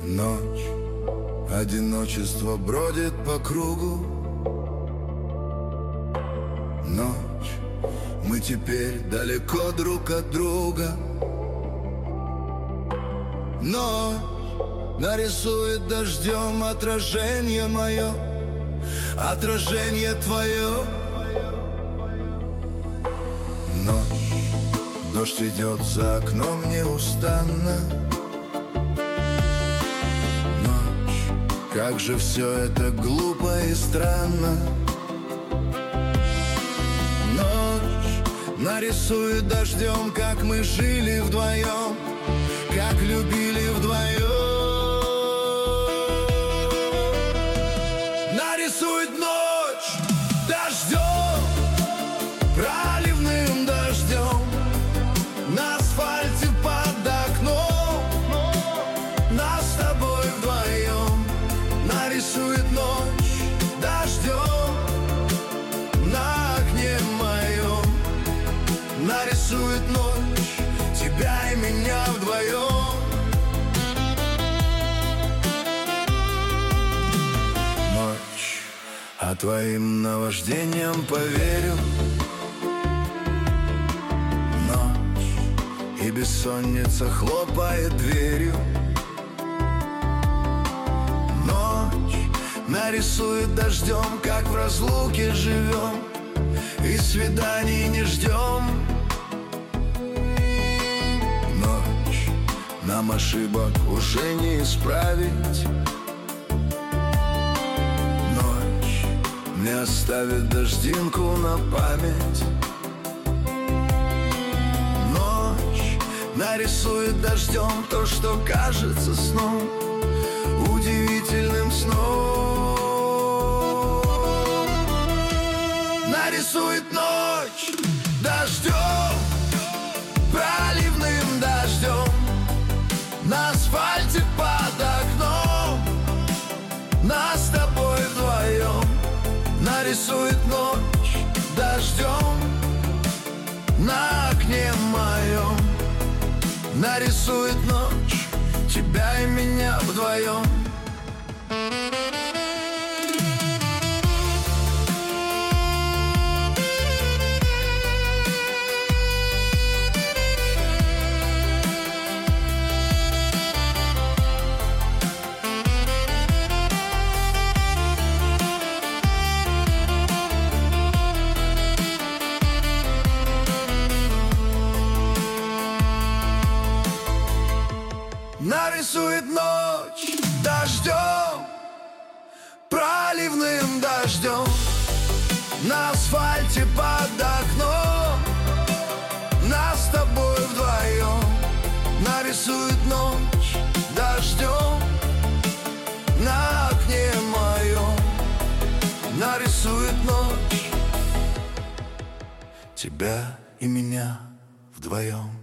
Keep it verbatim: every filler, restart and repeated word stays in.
Ночь, одиночество бродит по кругу. Ночь, мы теперь далеко друг от друга. Ночь нарисует дождем отражение мое, отражение твое. Ночь, дождь идет за окном неустанно. Ночь, как же все это глупо и странно. Ночь нарисует дождем, как мы жили вдвоем, как любили вдвоем. Нарисует ночь дождем, проливным дождем, на асфальте под окном, нас с тобой вдвоем. Нарисует ночь дождем на окне моем. Нарисует ночь тебя и меня вдвоем. Ночь, а твоим наваждениям поверю. Ночь, и бессонница хлопает дверью. Ночь нарисует дождем, как в разлуке живем и свиданий не ждем. Ночь, нам ошибок уже не исправить. Ночь мне оставит дождинку на память. Ночь нарисует дождем то, что кажется сном, удивительным сном. Нарисует ночь дождем, проливным дождем, на асфальте под окном, нас с тобой вдвоем. Нарисует ночь дождем на окне моем. Нарисует ночь тебя и меня вдвоем. Нарисует ночь дождем, проливным дождем, на асфальте под окном, нас с тобой вдвоем. Нарисует ночь дождем на окне моем. Нарисует ночь тебя и меня вдвоем.